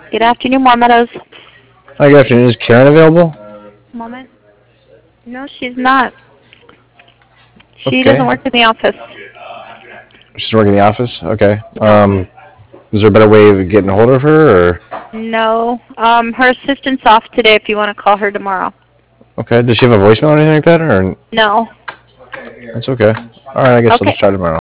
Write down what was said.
Good afternoon, Meadows. Hi, good afternoon. Is Karen available? Moment. No, she's not. She Okay. doesn't work in the office. She's working in the office? Okay. No. Is there a better way of getting a hold of her, or? No. Her assistant's off today if you want to call her tomorrow. Okay. Does she have a voicemail or anything like that, or? No. That's okay. Alright, I guess I'll Okay. just try tomorrow.